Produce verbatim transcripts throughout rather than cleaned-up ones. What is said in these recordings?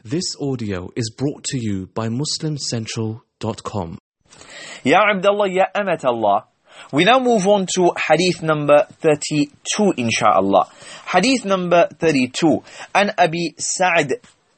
This audio is brought to you by Muslim Central dot com. Ya Abdullah, Ya Amat Allah. We now move on to hadith number thirty-two, inshaAllah. Hadith number thirty-two. An Abi Sa'd,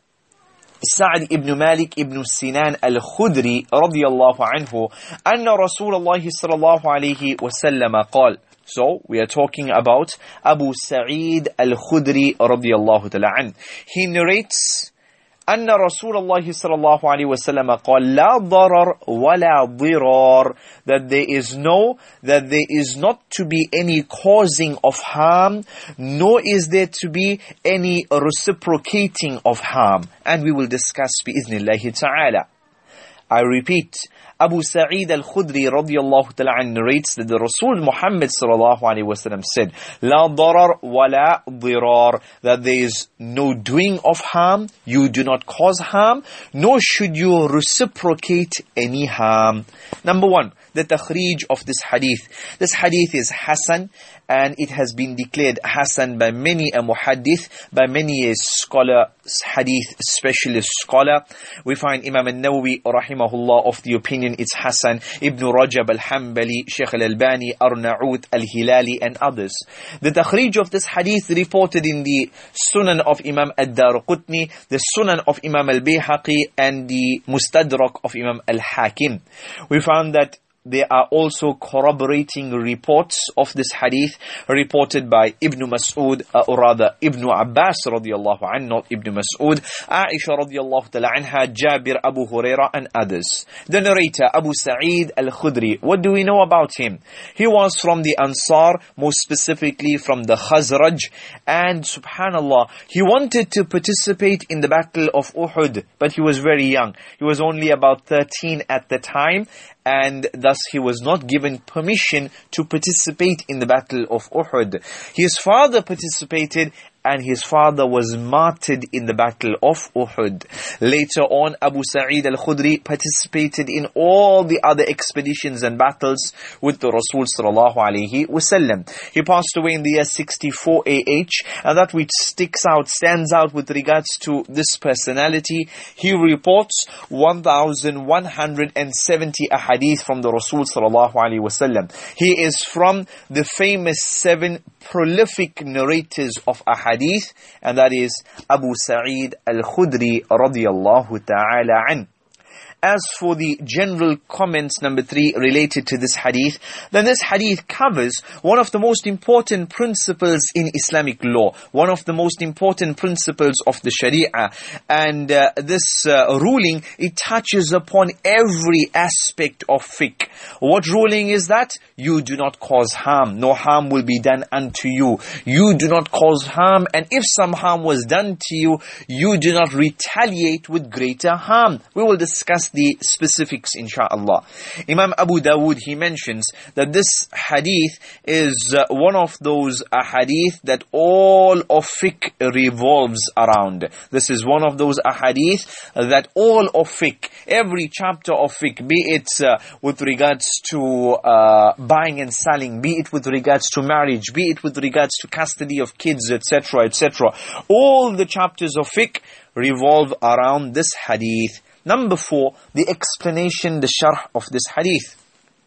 Sa'd ibn Malik ibn Sinan al-Khudri radiyallahu anhu, anna Rasulullah sallallahu alayhi wa sallam qal. So, we are talking about Abu Sa'id al-Khudri radiyallahu ta'ala an. He narrates, أن رسول الله صلى الله عليه وسلم قال لا ضرر ولا ضرار, that there is no, that there is not to be any causing of harm, nor is there to be any reciprocating of harm. And we will discuss بإذن الله تعالى. I repeat, Abu Sa'id al-Khudri radiyallahu ta'ala an narrates that the Rasul Muhammad sallallahu alayhi wa sallam said, La darar wa la dirar, that there is no doing of harm, you do not cause harm, nor should you reciprocate any harm. Number one, the takhrij of this hadith. This hadith is Hasan, and it has been declared Hasan by many a muhaddith, by many a scholar, hadith specialist scholar. We find Imam al-Nawawi rahimahullah of the opinion it's Hasan, Ibn Rajab al-Hanbali, Shaykh al-Albani, Arnaout al-Hilali and others. The takhrij of this hadith reported in the Sunan of Imam al-Darqutni, the Sunan of Imam al-Bayhaqi and the Mustadrak of Imam al-Hakim. We found that there are also corroborating reports of this hadith reported by Ibn Mas'ud, uh, or rather Ibn Abbas radiyallahu anhu, not Ibn Mas'ud, Aisha radiyallahu ta'ala anha, Jabir, Abu Huraira and others. The narrator, Abu Sa'id al-Khudri, what do we know about him? He was from the Ansar, more specifically from the Khazraj, and subhanallah, he wanted to participate in the battle of Uhud, but he was very young. He was only about thirteen at the time, and thus he was not given permission to participate in the battle of Uhud. His father participated, and his father was martyred in the battle of Uhud. Later on, Abu Sa'id al-Khudri participated in all the other expeditions and battles with the Rasul sallallahu alayhi wasallam. He passed away in the year sixty-four A H, and that which sticks out, stands out with regards to this personality, he reports one thousand one hundred seventy ahadith from the Rasul sallallahu alayhi wasallam. He is from the famous seven prolific narrators of ahadith, and that is Abu Sa'id al-Khudri radiyallahu ta'ala an. As for the general comments, number three, related to this hadith, then this hadith covers one of the most important principles in Islamic law, one of the most important principles of the Sharia. And uh, this uh, ruling, it touches upon every aspect of fiqh. What ruling is that? You do not cause harm, no harm will be done unto you. You do not cause harm, and if some harm was done to you, you do not retaliate with greater harm. We will discuss the specifics inshaAllah. Imam Abu Dawood, he mentions that this hadith is uh, one of those uh, hadith that all of fiqh revolves around. This is one of those ahadith that all of fiqh, every chapter of fiqh, be it uh, with regards to uh, buying and selling, be it with regards to marriage, be it with regards to custody of kids, et cetera, et cetera. All the chapters of fiqh revolve around this hadith. Number four, the explanation, the sharh of this hadith.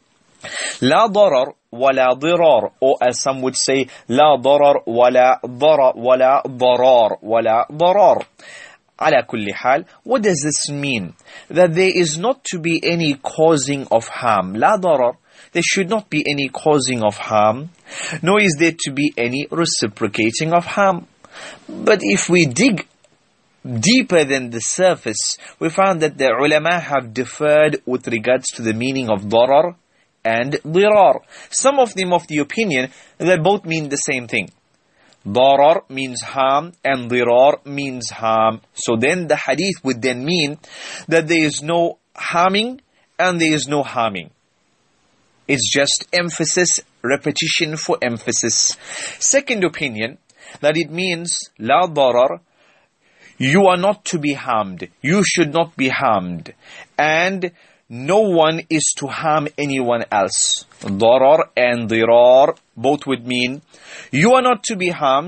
لا ضرر ولا ضرار, or as some would say, لا ضرر ولا ضرر ولا ضرار ولا ضرار. على كل حال, what does this mean? That there is not to be any causing of harm. لا ضرر, there should not be any causing of harm, nor is there to be any reciprocating of harm. But if we dig deeper than the surface, we found that the ulama have differed with regards to the meaning of darar and dirar. Some of them of the opinion that both mean the same thing. Darar means harm and dirar means harm. So then the hadith would then mean that there is no harming and there is no harming. It's just emphasis, repetition for emphasis. Second opinion, that it means la darar, you are not to be harmed. You should not be harmed. And no one is to harm anyone else. Darar and dirar both would mean you are not to be harmed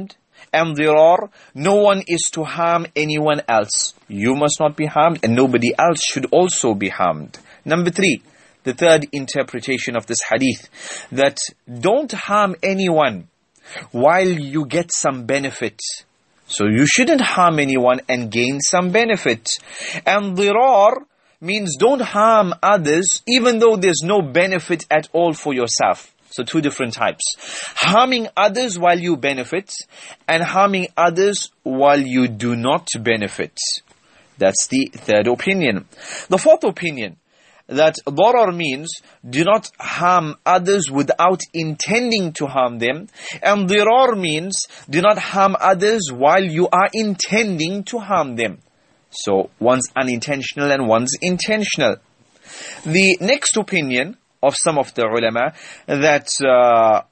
and dirar, no one is to harm anyone else. You must not be harmed, and nobody else should also be harmed. Number three, the third interpretation of this hadith, that don't harm anyone while you get some benefit. So you shouldn't harm anyone and gain some benefit. And dirar means don't harm others even though there's no benefit at all for yourself. So two different types. Harming others while you benefit, and harming others while you do not benefit. That's the third opinion. The fourth opinion, that darar means do not harm others without intending to harm them. And dirar means do not harm others while you are intending to harm them. So one's unintentional and one's intentional. The next opinion of some of the ulama, that uh,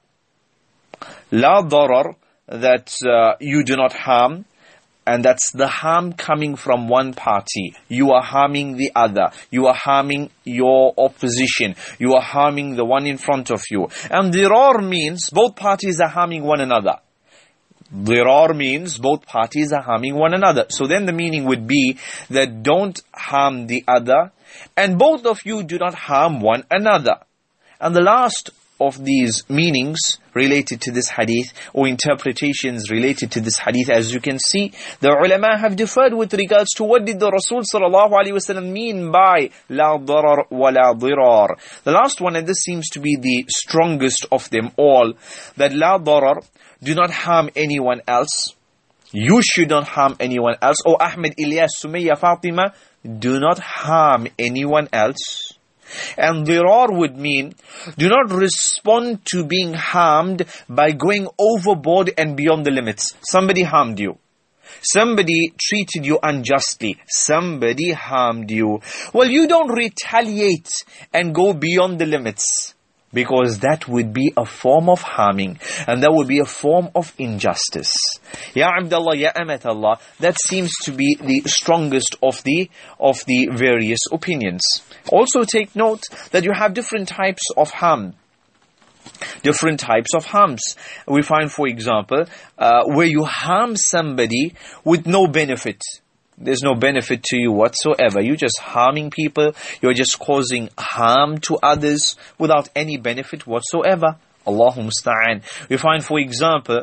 la darar, that uh, you do not harm, and that's the harm coming from one party. You are harming the other. You are harming your opposition. You are harming the one in front of you. And dirar means both parties are harming one another. Dirar means both parties are harming one another. So then the meaning would be that don't harm the other, and both of you do not harm one another. And the last of these meanings related to this hadith, or interpretations related to this hadith, as you can see, the ulama have differed with regards to what did the Rasul sallallahu alaihi wasallam mean by la darar wa la dirar. The last one, and this seems to be the strongest of them all, that la darar, do not harm anyone else. You should not harm anyone else. Oh, Ahmed, Ilyas, Sumayya, Fatima, do not harm anyone else. And dirar would mean, do not respond to being harmed by going overboard and beyond the limits. Somebody harmed you. Somebody treated you unjustly. Somebody harmed you. Well, you don't retaliate and go beyond the limits, because that would be a form of harming, and that would be a form of injustice. Ya Abdullah, Ya Amat Allah, that seems to be the strongest of the of the various opinions. Also take note that you have different types of harm. Different types of harms. We find, for example, uh, where you harm somebody with no benefit. There's no benefit to you whatsoever. You're just harming people. You're just causing harm to others without any benefit whatsoever. Allahu musta'an. We find, for example,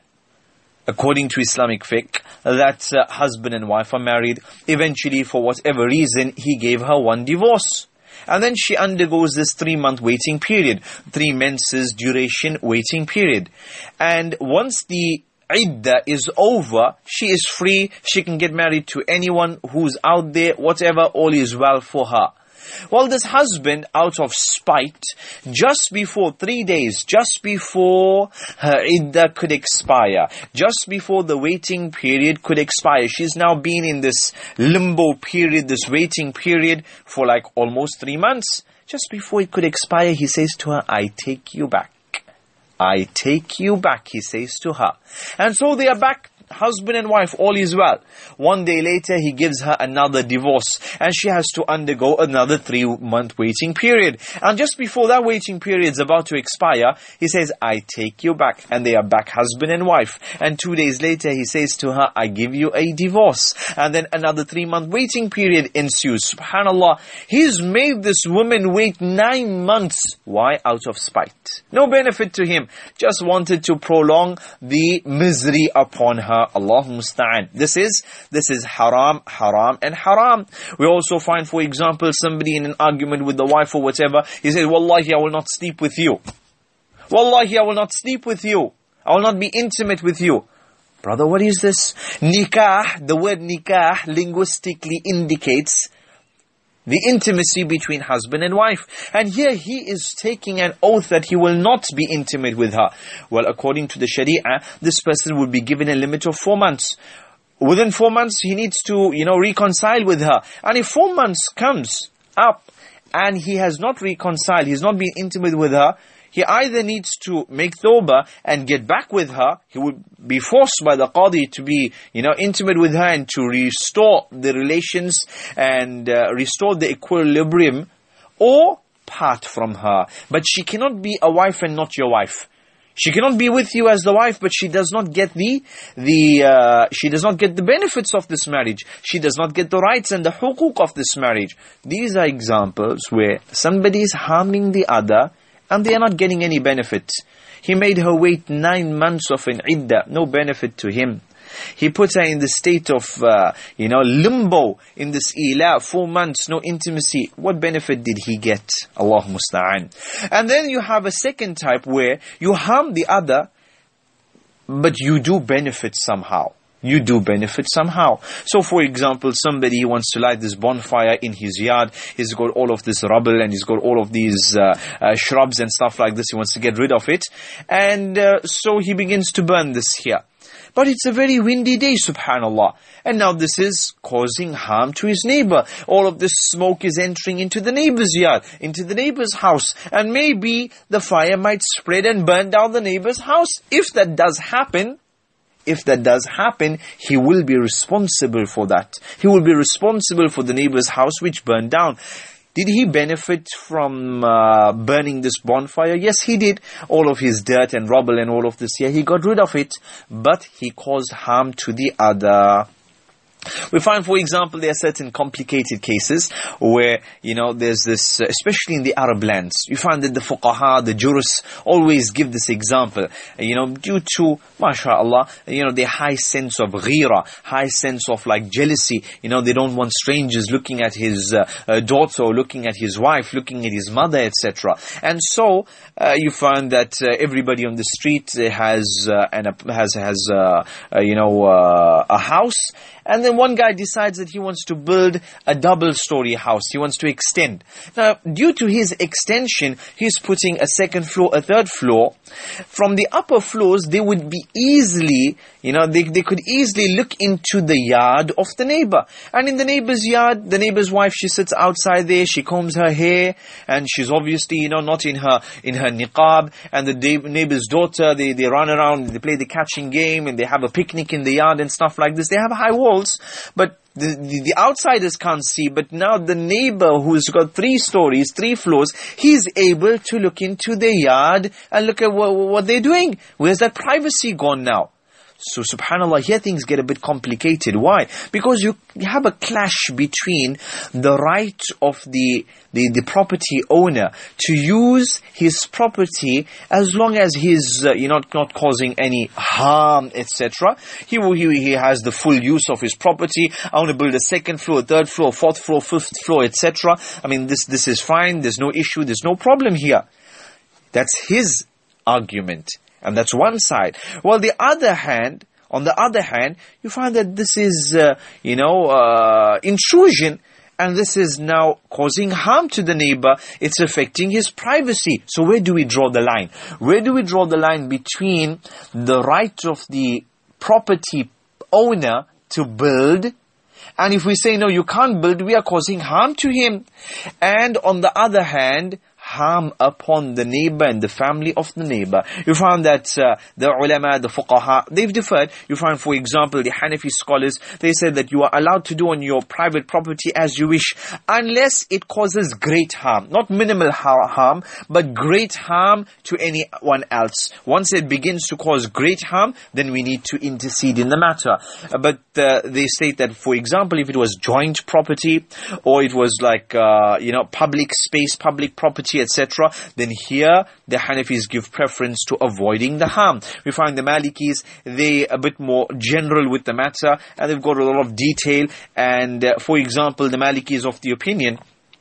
according to Islamic fiqh, that uh, husband and wife are married. Eventually, for whatever reason, he gave her one divorce. And then she undergoes this three-month waiting period. Three menses duration waiting period. And once the iddah is over, she is free, she can get married to anyone who's out there, whatever, all is well for her. Well, this husband, out of spite, just before three days, just before her iddah could expire, just before the waiting period could expire, she's now been in this limbo period, this waiting period for like almost three months. Just before it could expire, he says to her, I take you back. I take you back, he says to her. And so they are back, husband and wife, all is well. One day later, he gives her another divorce, and she has to undergo another three-month waiting period. And just before that waiting period is about to expire, he says, I take you back. And they are back, husband and wife. And two days later, he says to her, I give you a divorce. And then another three-month waiting period ensues. SubhanAllah, he's made this woman wait nine months. Why? Out of spite. No benefit to him. Just wanted to prolong the misery upon her. Allahu musta'an. This is, this is haram, haram and haram. We also find, for example, somebody in an argument with the wife or whatever, he says, Wallahi, I will not sleep with you. Wallahi, I will not sleep with you. I will not be intimate with you. Brother, what is this? Nikah, the word nikah linguistically indicates the intimacy between husband and wife. And here he is taking an oath that he will not be intimate with her. Well, according to the Sharia, this person will be given a limit of four months. Within four months, he needs to, you know, reconcile with her. And if four months comes up and he has not reconciled, he's not been intimate with her, he either needs to make tawbah and get back with her. He would be forced by the qadi to be, you know, intimate with her and to restore the relations and uh, restore the equilibrium, or part from her. But she cannot be a wife and not your wife. She cannot be with you as the wife, but she does not get the, the uh, she does not get the benefits of this marriage. She does not get the rights and the huquq of this marriage. These are examples where somebody is harming the other and they are not getting any benefit. He made her wait nine months of an iddah, no benefit to him. He put her in the state of, uh, you know, limbo, in this ila, four months, no intimacy. What benefit did he get? Allah musta'an. And then you have a second type where you harm the other, but you do benefit somehow. You do benefit somehow. So for example, somebody wants to light this bonfire in his yard. He's got all of this rubble and he's got all of these uh, uh, shrubs and stuff like this. He wants to get rid of it. And uh, so he begins to burn this here. But it's a very windy day, subhanallah. And now this is causing harm to his neighbor. All of this smoke is entering into the neighbor's yard, into the neighbor's house. And maybe the fire might spread and burn down the neighbor's house. If that does happen, if that does happen, he will be responsible for that. He will be responsible for the neighbor's house which burned down. Did he benefit from uh, burning this bonfire? Yes, he did. All of his dirt and rubble and all of this here, he got rid of it. But he caused harm to the other. We find, for example, there are certain complicated cases where, you know, there's this, uh, especially in the Arab lands, you find that the fuqaha, the jurists, always give this example, uh, you know, due to, mashallah, you know, their high sense of ghira, high sense of like jealousy, you know, they don't want strangers looking at his uh, uh, daughter, or looking at his wife, looking at his mother, et cetera. And so, uh, you find that uh, everybody on the street has, uh, and has, has, uh, uh, you know, uh, a house. And then one guy decides that he wants to build a double-story house. He wants to extend. Now, due to his extension, he's putting a second floor, a third floor. From the upper floors, they would be easily, you know, they, they could easily look into the yard of the neighbor. And in the neighbor's yard, the neighbor's wife, she sits outside there, she combs her hair, and she's obviously, you know, not in her in her niqab. And the neighbor's daughter, they, they run around, they play the catching game, and they have a picnic in the yard and stuff like this. They have high walls. But the, the, the outsiders can't see. But now the neighbor who's got three stories, three floors, he's able to look into their yard and look at what, what they're doing. Where's that privacy gone now? So subhanAllah, here things get a bit complicated. Why? Because you have a clash between the right of the, the, the property owner to use his property as long as he's uh, you know, not causing any harm, et cetera. He, he, he has the full use of his property. I want to build a second floor, third floor, fourth floor, fifth floor, et cetera. I mean, this, this is fine. There's no issue. There's no problem here. That's his argument. And that's one side. Well, the other hand, on the other hand, you find that this is, uh, you know, uh, intrusion. And this is now causing harm to the neighbor. It's affecting his privacy. So where do we draw the line? Where do we draw the line between the right of the property owner to build, and if we say, no, you can't build, we are causing harm to him. And on the other hand, harm upon the neighbor and the family of the neighbor. You find that uh, the ulama, the fuqaha, they've differed. You find, for example, the Hanafi scholars, they said that you are allowed to do on your private property as you wish, unless it causes great harm. Not minimal ha- harm, but great harm to anyone else. Once it begins to cause great harm, then we need to intercede in the matter. Uh, but uh, they state that, for example, if it was joint property, or it was like, uh, you know, public space, public property, et cetera, then here the Hanafis give preference to avoiding the harm. We find the Malikis, they a bit more general with the matter, and they've got a lot of detail. And uh, for example, the Malikis of the opinion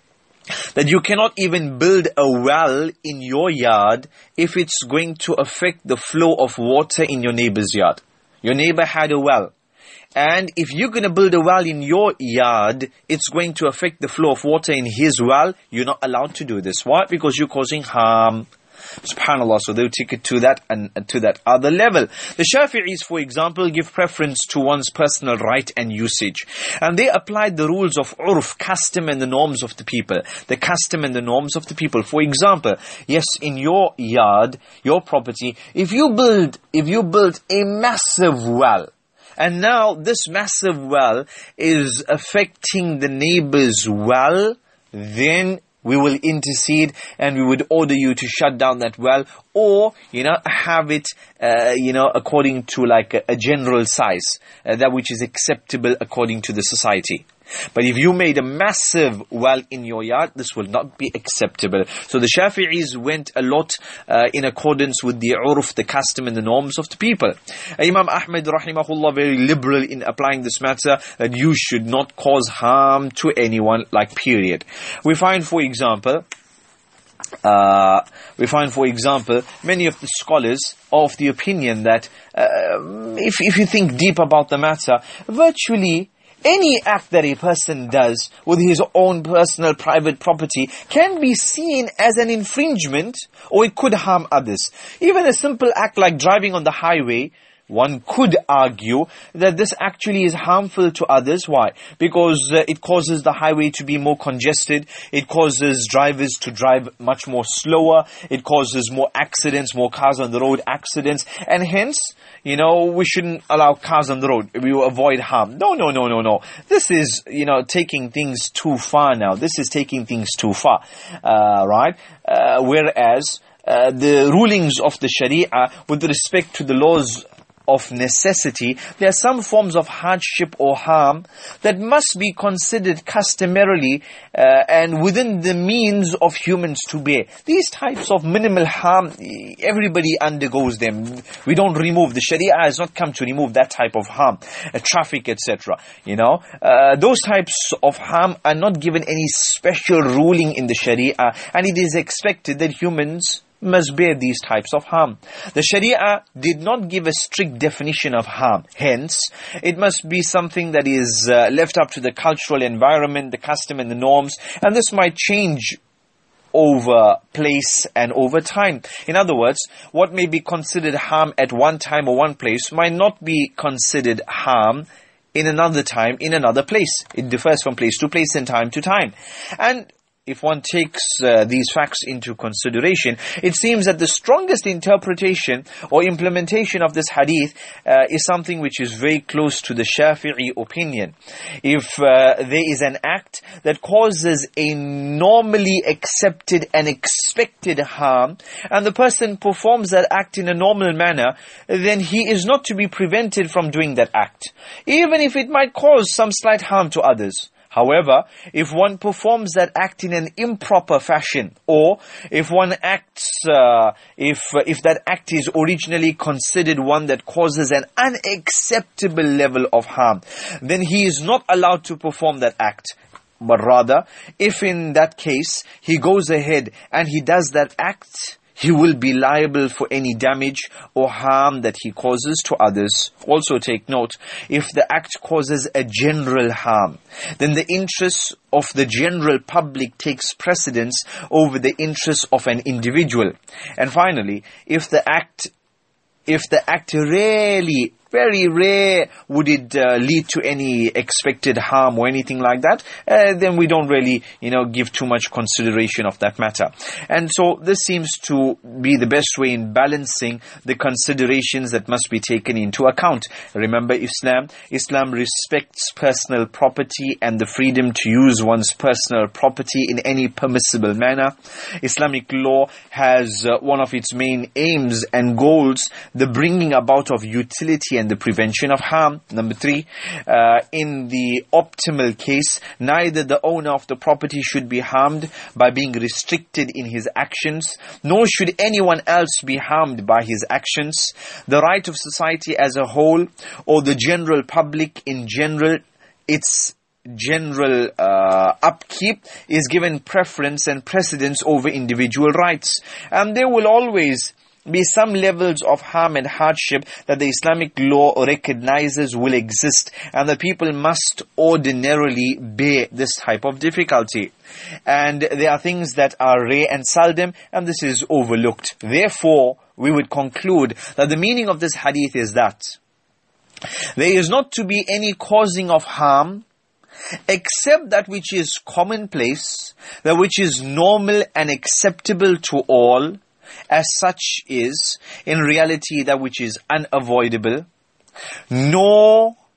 that you cannot even build a well in your yard if it's going to affect the flow of water in your neighbor's yard. Your neighbor had a well, and if you're going to build a well in your yard, it's going to affect the flow of water in his well. You're not allowed to do this. Why? Because you're causing harm. SubhanAllah. So they'll take it to that and to that other level. The Shafi'is, for example, give preference to one's personal right and usage. And they applied the rules of urf, custom and the norms of the people. The custom and the norms of the people. For example, yes, in your yard, your property, if you build, if you build a massive well, and now this massive well is affecting the neighbor's well, then we will intercede and we would order you to shut down that well, or, you know, have it, uh, you know, according to like a, a general size, uh, that which is acceptable according to the society. But if you made a massive well in your yard, this will not be acceptable. So the Shafi'is went a lot uh, in accordance with the urf, the custom and the norms of the people. Imam Ahmad rahimahullah very liberal in applying this matter, that you should not cause harm to anyone, like period. We find, for example, Uh, we find, for example, many of the scholars are of the opinion that uh, if, if you think deep about the matter, virtually any act that a person does with his own personal private property can be seen as an infringement, or it could harm others. Even a simple act like driving on the highway, one could argue that this actually is harmful to others. Why? Because uh, it causes the highway to be more congested. It causes drivers to drive much more slower. It causes more accidents, more cars on the road accidents. And hence, you know, we shouldn't allow cars on the road. We will avoid harm. No, no, no, no, no. This is, you know, taking things too far now. This is taking things too far. Uh, right? Uh, whereas, uh, the rulings of the Sharia with respect to the laws of necessity, there are some forms of hardship or harm that must be considered customarily uh, and within the means of humans to bear. These types of minimal harm, everybody undergoes them. We don't remove. The Sharia has not come to remove that type of harm, uh, traffic, et cetera. You know, uh, those types of harm are not given any special ruling in the Sharia, and it is expected that humans must bear these types of harm. The Sharia did not give a strict definition of harm. Hence, it must be something that is uh, left up to the cultural environment, the custom and the norms, and this might change over place and over time. In other words, what may be considered harm at one time or one place might not be considered harm in another time, in another place. It differs from place to place and time to time. And if one takes uh, these facts into consideration, it seems that the strongest interpretation or implementation of this hadith uh, is something which is very close to the Shafi'i opinion. If uh, there is an act that causes a normally accepted and expected harm, and the person performs that act in a normal manner, then he is not to be prevented from doing that act, even if it might cause some slight harm to others. However, if one performs that act in an improper fashion, or if one acts, uh, if uh, if that act is originally considered one that causes an unacceptable level of harm, then he is not allowed to perform that act. But rather, if in that case he goes ahead and he does that act, he will be liable for any damage or harm that he causes to others. Also take note, if the act causes a general harm, then the interests of the general public takes precedence over the interests of an individual. And finally, if the act, if the act really, very rare would it uh, lead to any expected harm or anything like that, uh, then we don't really, you know, give too much consideration of that matter. And so this seems to be the best way in balancing the considerations that must be taken into account. Remember, Islam, Islam respects personal property and the freedom to use one's personal property in any permissible manner. Islamic law has uh, one of its main aims and goals, the bringing about of utility and the prevention of harm. Number three, uh, in the optimal case, neither the owner of the property should be harmed by being restricted in his actions, nor should anyone else be harmed by his actions. The right of society as a whole, or the general public in general, its general uh, upkeep is given preference and precedence over individual rights. And there will always be some levels of harm and hardship that the Islamic law recognizes will exist, and the people must ordinarily bear this type of difficulty. And there are things that are rare and seldom, and this is overlooked. Therefore, we would conclude that the meaning of this hadith is that there is not to be any causing of harm except that which is commonplace, that which is normal and acceptable to all, as such is in reality that which is unavoidable, nor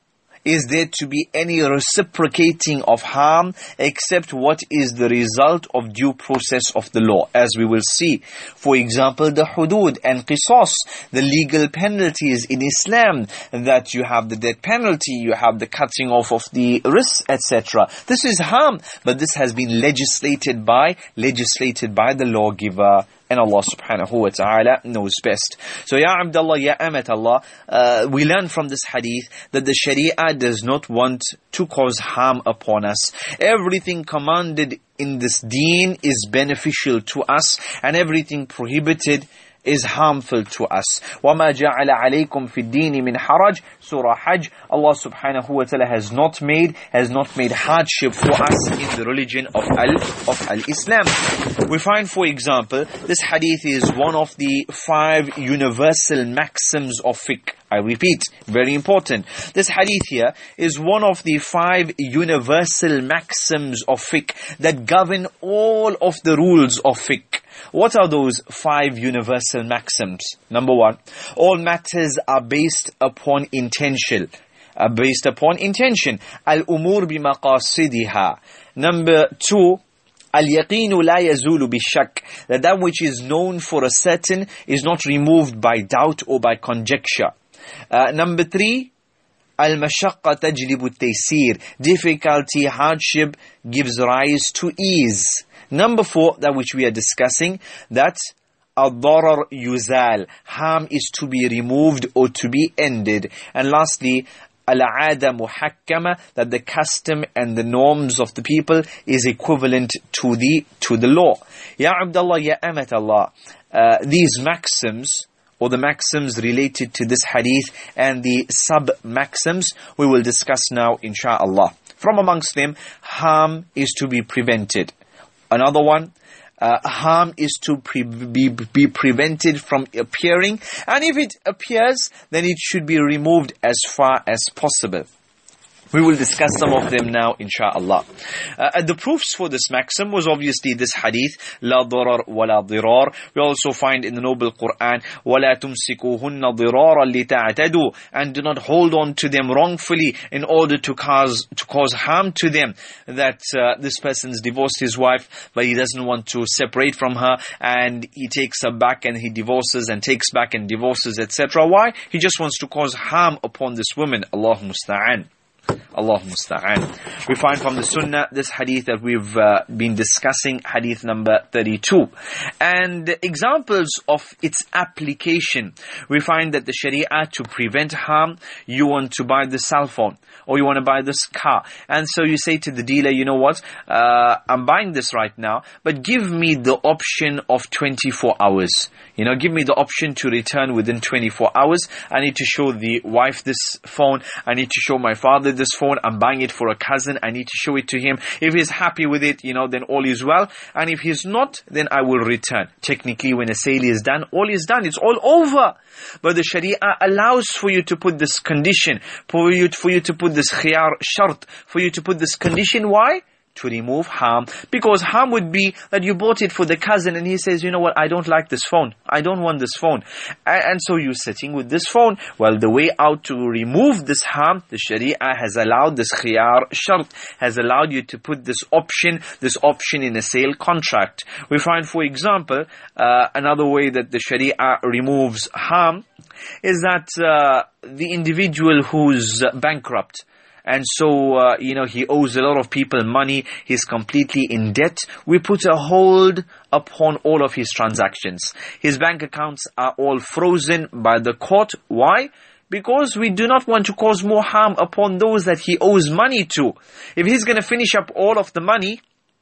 is there to be any reciprocating of harm except what is the result of due process of the law, as we will see. For example, the hudud and qisas, the legal penalties in Islam, that you have the death penalty, you have the cutting off of the wrists, et cetera. This is harm, but this has been legislated by, legislated by the lawgiver. And Allah subhanahu wa ta'ala knows best. So, Ya Abdullah, Ya Amat Allah, uh, we learn from this hadith that the Sharia does not want to cause harm upon us. Everything commanded in this deen is beneficial to us, and everything prohibited is harmful to us. وَمَا جَعَلَ عَلَيْكُمْ فِي الدِّينِ مِنْ حَرَجٍ Surah Hajj, Allah subhanahu wa ta'ala has not made, has not made hardship for us in the religion of Al, of Al-Islam. We find, for example, this hadith is one of the five universal maxims of fiqh. I repeat, very important. This hadith here is one of the five universal maxims of fiqh that govern all of the rules of fiqh. What are those five universal maxims? Number one, all matters are based upon intention. Are based upon intention. Al-umur bimaqasidiha. Number two, al-yaqinu la yazulu bishak. That that which is known for a certain is not removed by doubt or by conjecture. Uh, number three, al-mashaqqa tajlibu at-taysir. Difficulty, hardship gives rise to ease. Number four, that which we are discussing, that ad-darar yuzal. Harm is to be removed or to be ended. And lastly, al-aada muhakkama, that the custom and the norms of the people is equivalent to the to the law. Ya Abdullah, Ya Amat Allah, uh, these maxims, or the maxims related to this hadith and the sub-maxims, we will discuss now, insha'Allah. From amongst them, harm is to be prevented. Another one, uh, harm is to pre- be, be prevented from appearing. And if it appears, then it should be removed as far as possible. We will discuss some of them now, insha'Allah. Uh, and the proofs for this maxim was obviously this hadith, La darar wa la dirar. We also find in the noble Quran, Wa la tumsikuhunna diraran li ta'tadu. And do not hold on to them wrongfully in order to cause to cause harm to them. That uh, this person's divorced his wife, but he doesn't want to separate from her, and he takes her back and he divorces and takes back and divorces, et cetera. Why? He just wants to cause harm upon this woman. Allahu musta'an. Allah musta'an. We find from the Sunnah this hadith that we've uh, been discussing, hadith number thirty-two. And examples of its application, we find that the Sharia, to prevent harm, you want to buy the cell phone, or you want to buy this car. And so you say to the dealer, you know what, uh, I'm buying this right now, but give me the option of twenty-four hours. You know, give me the option to return within twenty-four hours. I need to show the wife this phone. I need to show my father this phone. I'm buying it for a cousin. I need to show it to him. If he's happy with it, you know, then all is well. And if he's not, then I will return. Technically, when a sale is done, all is done. It's all over. But the Sharia allows for you to put this condition, for you, for you to put this khiyar shart, for you to put this condition. Why? To remove harm. Because harm would be that you bought it for the cousin and he says, you know what, I don't like this phone. I don't want this phone. And, and so you're sitting with this phone. Well, the way out to remove this harm, the Sharia has allowed this khiyar shart, has allowed you to put this option, this option in a sale contract. We find, for example, uh, another way that the Sharia removes harm is that uh, the individual who's bankrupt, and so, uh, you know, he owes a lot of people money, he's completely in debt, we put a hold upon all of his transactions. His bank accounts are all frozen by the court. Why? Because we do not want to cause more harm upon those that he owes money to. If he's going to finish up all of the money,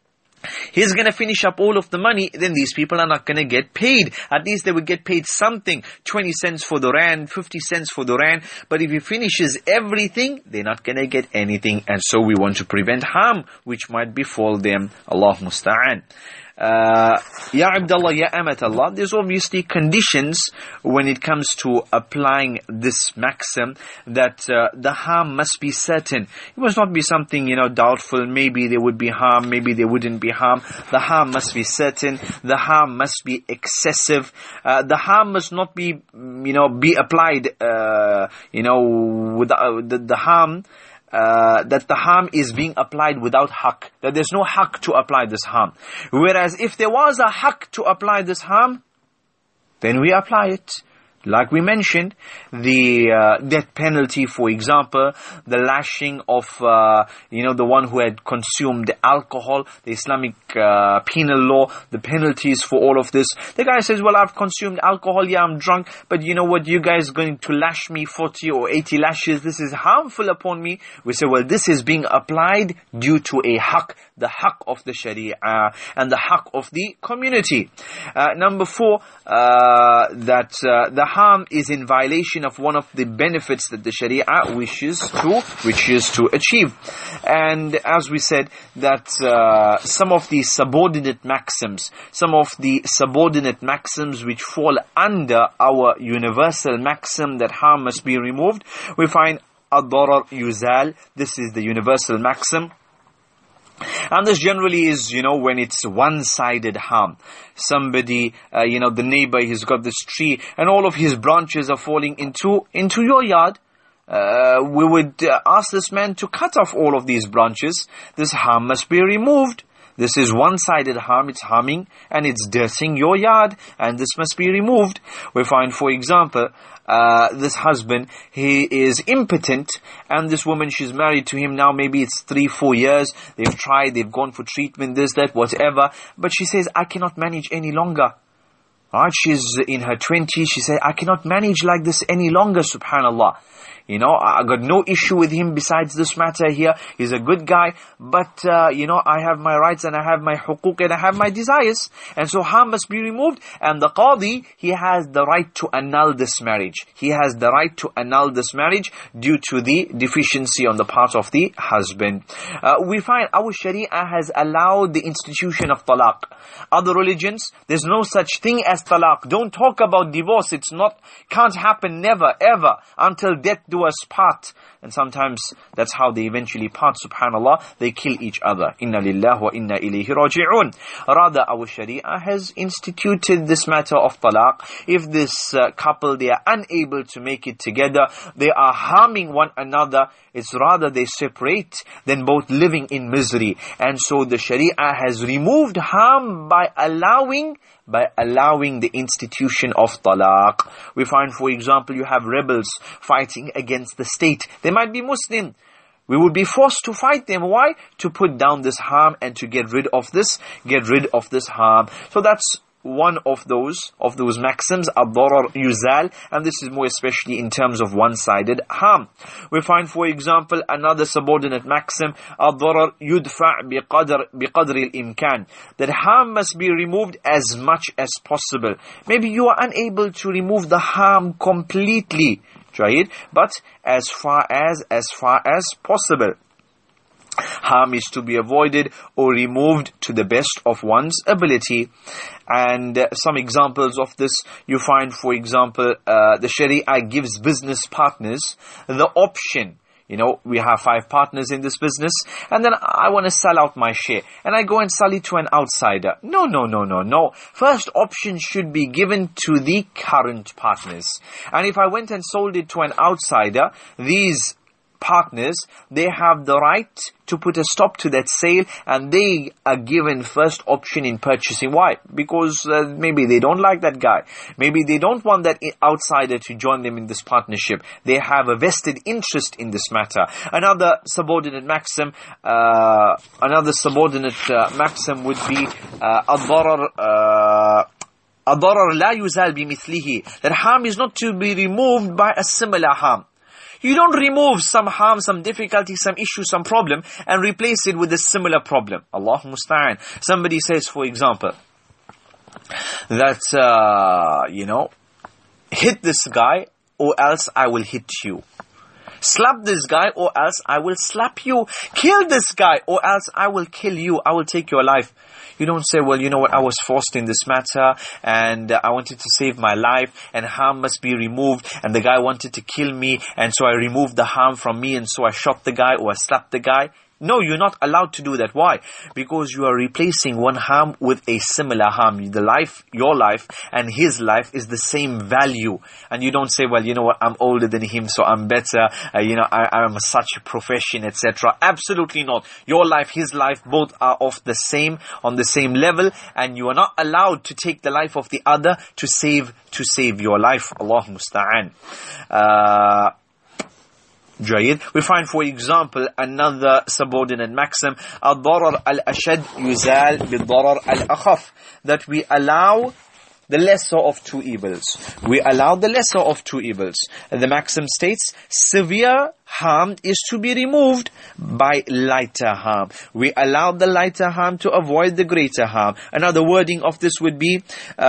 he's going to finish up all of the money, then these people are not going to get paid. At least they would get paid something, twenty cents for the rand, fifty cents for the rand. But if he finishes everything, they're not going to get anything. And so we want to prevent harm which might befall them. Allah musta'an. Uh, Ya Abdullah, Ya Amat Allah, there's obviously conditions when it comes to applying this maxim, that uh, the harm must be certain. It must not be something, you know, doubtful. Maybe there would be harm, maybe there wouldn't be harm. The harm must be certain. The harm must be excessive. Uh, the harm must not be, you know, be applied, uh, you know, with uh, the, the harm uh, that the harm is being applied without haqq, that there's no haqq to apply this harm. Whereas if there was a haqq to apply this harm, then we apply it. Like we mentioned, the uh, death penalty, for example, the lashing of, uh, you know, the one who had consumed alcohol, the Islamic uh, penal law, the penalties for all of this. The guy says, well, I've consumed alcohol, yeah, I'm drunk, but you know what, you guys are going to lash me forty or eighty lashes, this is harmful upon me. We say, well, this is being applied due to a haqq, the haqq of the sharia, and the haqq of the community. Uh, number four, uh, that uh, the harm is in violation of one of the benefits that the sharia wishes to, wishes to achieve. And as we said, that uh, some of the subordinate maxims, some of the subordinate maxims which fall under our universal maxim that harm must be removed, we find ad-darar yuzal. This is the universal maxim. And this generally is, you know, when it's one-sided harm. Somebody, uh, you know, the neighbor, he's got this tree and all of his branches are falling into, into your yard. Uh, we would uh, ask this man to cut off all of these branches. This harm must be removed. This is one-sided harm, it's harming and it's dirtying your yard, and this must be removed. We find, for example, uh, this husband, he is impotent, and this woman, she's married to him now, maybe it's three, four years, they've tried, they've gone for treatment, this, that, whatever, but she says, I cannot manage any longer. Alright, she's in her twenties, she said, I cannot manage like this any longer, subhanallah. You know, I got no issue with him besides this matter here. He's a good guy, but, uh, you know, I have my rights and I have my huquq and I have my desires. And so harm must be removed. And the qadi, he has the right to annul this marriage. He has the right to annul this marriage due to the deficiency on the part of the husband. Uh, we find our sharia has allowed the institution of talaq. Other religions, there's no such thing as talaq. Don't talk about divorce. It's not, can't happen, never, ever, until death do us part. And sometimes that's how they eventually part, subhanallah. They kill each other. Inna lillah wa inna ilayhi raji'un. Rather, our sharia has instituted this matter of talaq. If this uh, couple, they are unable to make it together, they are harming one another, it's rather they separate than both living in misery. And so the sharia has removed harm by allowing by allowing the institution of talaq. We find, for example, you have rebels fighting against the state. They might be Muslim. We would be forced to fight them. Why? To put down this harm and to get rid of this, get rid of this harm. So that's one of those, of those maxims, ad-darar yuzal, and this is more especially in terms of one-sided harm. We find, for example, another subordinate maxim, ad-darar yudfa' biqadr, biqadri al-imkan, that harm must be removed as much as possible. Maybe you are unable to remove the harm completely, right? But as far as, as far as possible. Harm is to be avoided or removed to the best of one's ability. And uh, some examples of this, you find, for example, uh, the Sharia gives business partners the option. You know, we have five partners in this business, and then I want to sell out my share, and I go and sell it to an outsider. No, no, no, no, no. First option should be given to the current partners. And if I went and sold it to an outsider, these partners, they have the right to put a stop to that sale, and they are given first option in purchasing. Why? Because uh, maybe they don't like that guy. Maybe they don't want that outsider to join them in this partnership. They have a vested interest in this matter. Another subordinate maxim, uh, another subordinate uh, maxim would be uh, ad-darar uh, ad-darar la yuzal bimithlihi, that harm is not to be removed by a similar harm. You don't remove some harm, some difficulty, some issue, some problem, and replace it with a similar problem. Allahu musta'an. Somebody says, for example, that, uh, you know, hit this guy or else I will hit you. Slap this guy or else I will slap you. Kill this guy or else I will kill you. I will take your life. You don't say, well, you know what, I was forced in this matter and uh, I wanted to save my life and harm must be removed and the guy wanted to kill me and so I removed the harm from me and so I shot the guy or I slapped the guy. No, you're not allowed to do that. Why? Because you are replacing one harm with a similar harm. The life, your life and his life is the same value. And you don't say, well, you know what, I'm older than him, so I'm better, uh, you know, I, I'm such a profession, et cetera. Absolutely not. Your life, his life, both are of the same, on the same level, and you are not allowed to take the life of the other to save, to save your life. Allah musta'an. Uh, جيد. We find, for example, another subordinate maxim, الضرر الأشد يزال بالضرر الأخف, that we allow the lesser of two evils. We allow the lesser of two evils. The maxim states, severe harm is to be removed by lighter harm. We allow the lighter harm to avoid the greater harm. Another wording of this would be,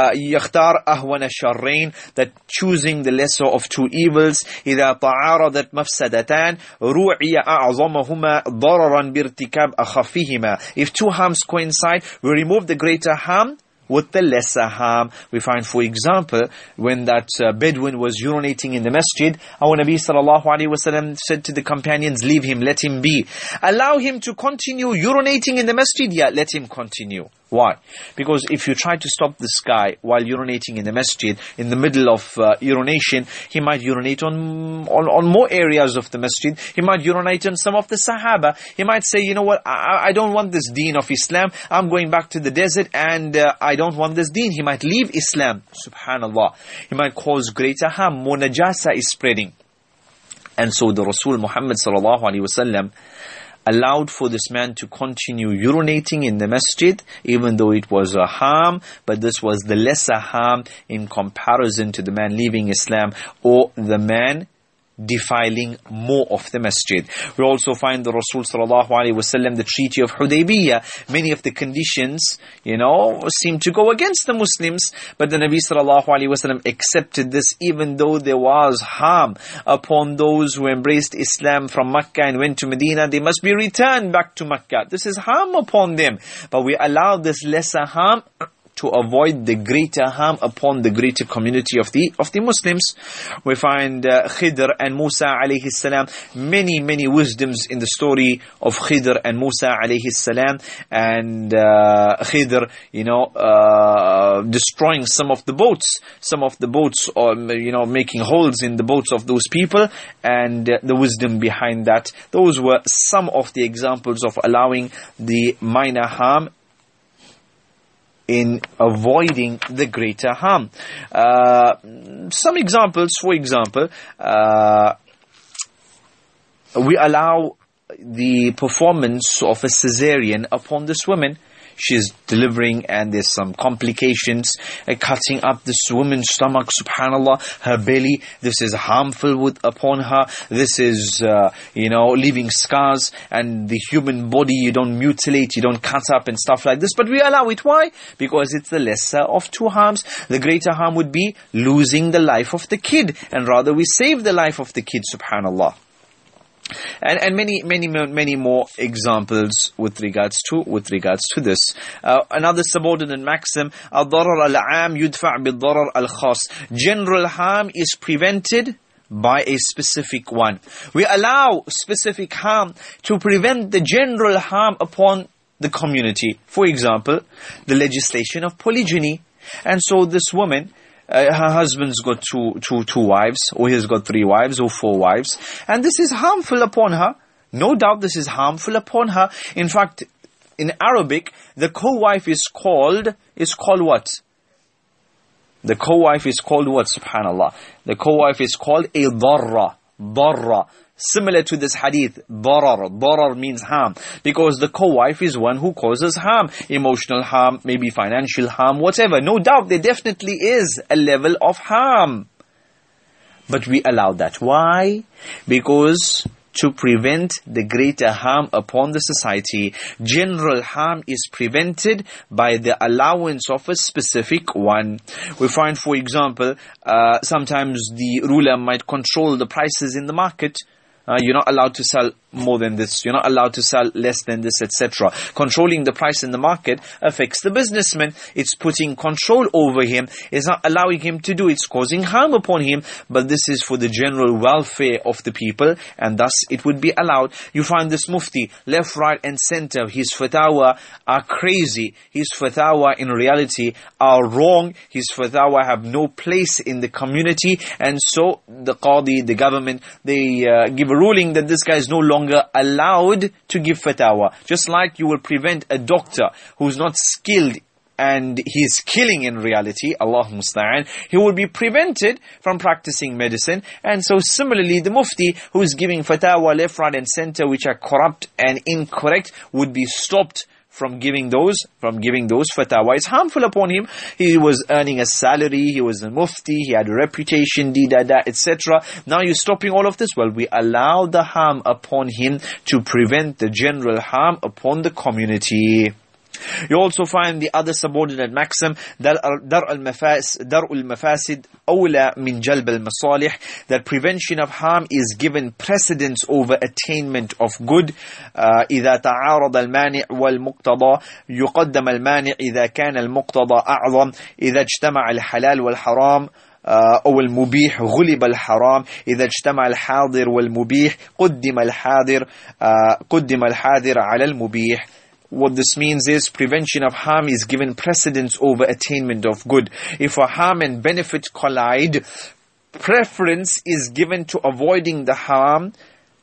يختار أهون الشرين, that choosing the lesser of two evils. إذا تعارضت مفسدتان روعي أعظمهما ضررا بارتكاب أخفهما. If two harms coincide, we remove the greater harm with the lesser harm. We find, for example, when that uh, Bedouin was urinating in the masjid, our Nabi sallallahu alaihi wasallam said to the companions, leave him, let him be. Allow him to continue urinating in the masjid, yeah, let him continue. Why? Because if you try to stop this guy while urinating in the masjid, in the middle of uh, urination, he might urinate on, on on more areas of the masjid. He might urinate on some of the Sahaba. He might say, you know what, I, I don't want this deen of Islam. I'm going back to the desert and uh, I don't want this deen. He might leave Islam. Subhanallah. He might cause greater harm. More najasa is spreading. And so the Rasul Muhammad sallallahu alaihi wasallam allowed for this man to continue urinating in the masjid, even though it was a harm, but this was the lesser harm in comparison to the man leaving Islam or the man defiling more of the masjid. We also find the Rasul sallallahu alaihi wasallam, the Treaty of Hudaybiyah, many of the conditions, you know, seem to go against the Muslims, but the Nabi sallallahu alaihi wasallam accepted this, even though there was harm upon those who embraced Islam from Makkah and went to Medina. They must be returned back to Makkah. This is harm upon them, but we allow this lesser harm to avoid the greater harm upon the greater community of the of the Muslims. We find uh, Khidr and Musa alayhi salam, many many wisdoms in the story of Khidr and Musa alayhi salam, and uh, Khidr, you know, uh, destroying some of the boats, some of the boats, or you know, making holes in the boats of those people, and uh, the wisdom behind that. Those were some of the examples of allowing the minor harm in avoiding the greater harm. Uh, some examples, for example, uh, we allow the performance of a cesarean upon this woman. She's delivering and there's some complications, uh, cutting up this woman's stomach, subhanallah, her belly. This is harmful with, upon her. This is, uh, you know, leaving scars, and the human body, you don't mutilate, you don't cut up and stuff like this. But we allow it. Why? Because it's the lesser of two harms. The greater harm would be losing the life of the kid, and rather we save the life of the kid, subhanallah. And, and many, many, many more examples with regards to, with regards to this. Uh, another subordinate maxim, الضرر العام يدفع بالضرر الخاص. General harm is prevented by a specific one. We allow specific harm to prevent the general harm upon the community. For example, the legislation of polygyny. And so this woman, Uh, her husband's got two, two, two wives, or he's got three wives, or four wives, and this is harmful upon her. No doubt this is harmful upon her. In fact, in Arabic, the co-wife is called, is called what? The co-wife is called what, subhanallah? The co-wife is called a darra, darra. Similar to this hadith, darar. Darar means harm, because the co-wife is one who causes harm, emotional harm, maybe financial harm, whatever. No doubt there definitely is a level of harm, but we allow that. Why? Because to prevent the greater harm upon the society, general harm is prevented by the allowance of a specific one. We find, for example, uh, sometimes the ruler might control the prices in the market. Uh, you're not allowed to sell more than this. You're not allowed to sell less than this, et cetera. Controlling the price in the market affects the businessman. It's putting control over him. It's not allowing him to do. It's causing harm upon him. But this is for the general welfare of the people, and thus it would be allowed. You find this mufti, left, right and center, his fatwa are crazy. His fatwa in reality are wrong. His fatwa have no place in the community, and so the qadi, the government, they uh, give a ruling that this guy is no longer allowed to give fatwa. Just like you will prevent a doctor who's not skilled and he's killing in reality, Allah musta'an, he will be prevented from practicing medicine. And so similarly, the mufti who is giving fatwa left, right and center which are corrupt and incorrect would be stopped from giving those, from giving those fatwa. It's harmful upon him. He was earning a salary, he was a mufti, he had a reputation, di da da, et cetera. Now you're stopping all of this. Well, we allow the harm upon him to prevent the general harm upon the community. You also find the other subordinate maxim, dar al mafasid awla min jalb al masalih, that prevention of harm is given precedence over attainment of good. إذا تعارض المانع والمقتضى يقدم المانع إذا كان المقتضى أعظم. إذا اجتمع الحلال والحرام أو المبيح غلب الحرام. إذا اجتمع الحاضر والمبيح قدم الحاضر قدم الحاضر على المبيح. What this means is prevention of harm is given precedence over attainment of good. If a harm and benefit collide, preference is given to avoiding the harm,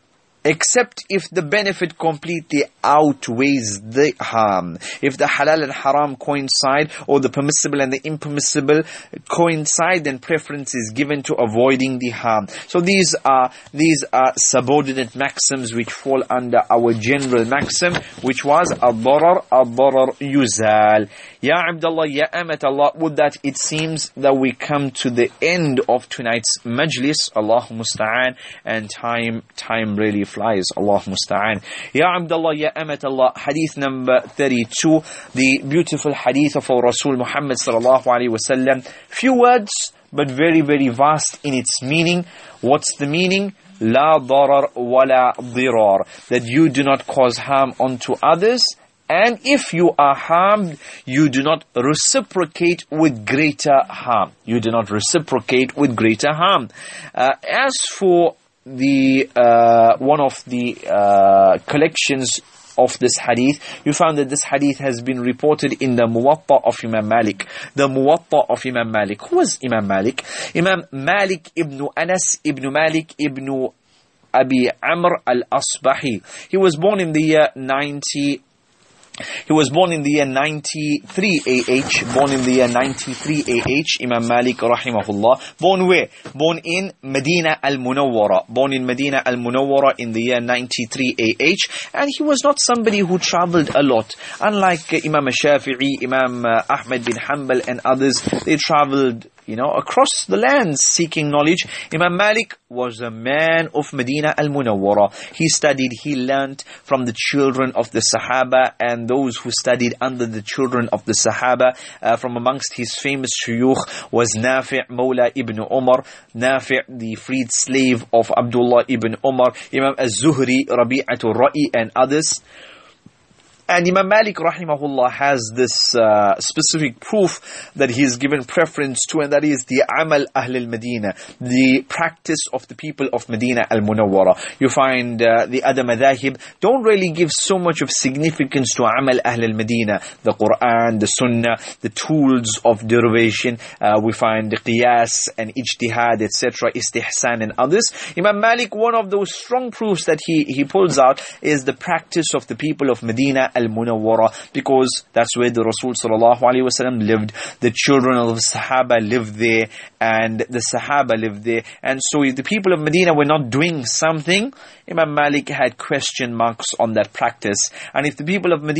except if the benefit completely outweighs the harm. If the halal and haram coincide, or the permissible and the impermissible coincide, then preference is given to avoiding the harm. So these are these are subordinate maxims which fall under our general maxim, which was ad-darar ad-darar yuzal. Ya Abdullah, Ya Amat Allah, would that it seems that we come to the end of tonight's majlis, Allah musta'an, and time time really flies, Allah musta'an. Ya Abdullah, Ya Amat Allah, hadith number thirty-two, the beautiful hadith of our Rasul Muhammad sallallahu alaihi wasallam. Few words, but very very vast in its meaning. What's the meaning? La darar wa la dirar, that you do not cause harm unto others, and if you are harmed, you do not reciprocate with greater harm. You do not reciprocate with greater harm. Uh, as for the uh, one of the uh, collections of this hadith, you found that this hadith has been reported in the Muwatta of Imam Malik. The Muwatta of Imam Malik. Who was Imam Malik? Imam Malik ibn Anas ibn Malik ibn Abi Amr al-Asbahi. He was born in the year ninety. He was born in the year ninety-three A H. Born in the year ninety-three A H. Imam Malik rahimahullah. Born where? Born in Medina al-Munawwara. Born in Medina al-Munawwara in the year ninety-three A H. And he was not somebody who traveled a lot. Unlike uh, Imam Shafi'i, Imam uh, Ahmad bin Hanbal and others, they traveled, you know, across the lands seeking knowledge. Imam Malik was a man of Medina al-Munawwara. He studied, he learnt from the children of the Sahaba and those who studied under the children of the Sahaba. Uh, from amongst his famous shuyukh was Nafi' Mawla ibn Umar. Nafi', the freed slave of Abdullah ibn Umar. Imam Az-Zuhri, Rabi'atul Ra'i and others. And Imam Malik rahimahullah has this uh, specific proof that he is given preference to, and that is the amal ahl al-Medina, the practice of the people of Medina al-Munawwara. You find uh, the other madhahib don't really give so much of significance to amal ahl al-Medina, the Quran, the Sunnah, the tools of derivation. Uh, we find the qiyas and ijtihad, et cetera, istihsan and others. Imam Malik, one of those strong proofs that he, he pulls out is the practice of the people of Medina al-Munawwara, because that's where the Rasul sallallahu alaihi wasallam lived. The children of the Sahaba lived there, and the Sahaba lived there. And so if the people of Medina were not doing something, Imam Malik had question marks on that practice. And if the people of Medina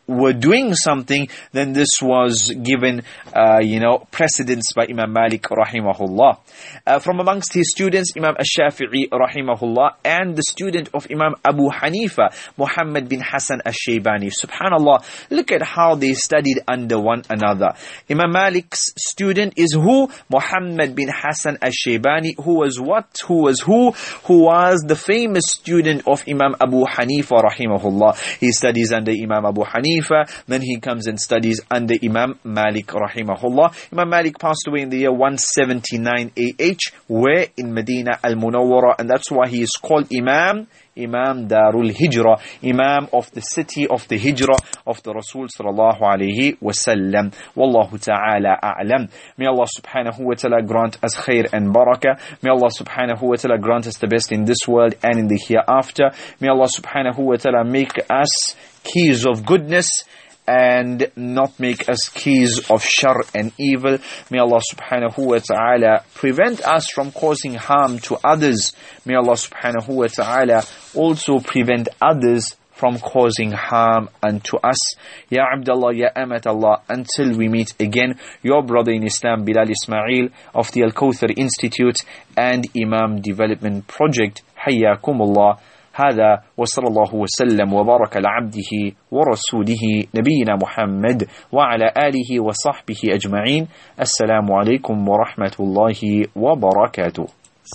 were doing something, then this was given, uh, you know, precedence by Imam Malik rahimahullah. Uh, from amongst his students, Imam Ash-Shafi'i rahimahullah, and the student of Imam Abu Hanifa, Muhammad bin Hassan Ash-Shaybani. Subhanallah, look at how they studied under one another. Imam Malik's student is who? Muhammad bin Hassan Ash-Shaybani, who was what? Who was who? Who was the famous student of Imam Abu Hanifa rahimahullah. He studies under Imam Abu Hanifa. Then he comes and studies under Imam Malik rahimahullah. Imam Malik passed away in the year one seventy-nine A H, where in Medina al-Munawwara, and that's why he is called Imam, Imam Darul Hijrah, Imam of the city of the Hijrah of the Rasul sallallahu alayhi wasallam. Wallahu ta'ala a'lam. May Allah subhanahu wa ta'ala grant us khair and barakah. May Allah subhanahu wa ta'ala grant us the best in this world and in the hereafter. May Allah subhanahu wa ta'ala make us keys of goodness and not make us keys of shar and evil. May Allah subhanahu wa ta'ala prevent us from causing harm to others. May Allah subhanahu wa ta'ala also prevent others from causing harm unto us. Ya Abdullah, Ya Amat Allah, until we meet again, your brother in Islam, Bilal Ismail of the Al-Kawthar Institute and Imam Development Project. Hayyakumullah. هذا وصلى الله وسلم وبارك على عبده ورسوله نبينا محمد وعلى آله وصحبه أجمعين. السلام عليكم ورحمة الله وبركاته.